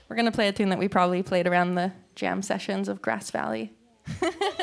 We're going to play a tune that we probably played around the jam sessions of Grass Valley.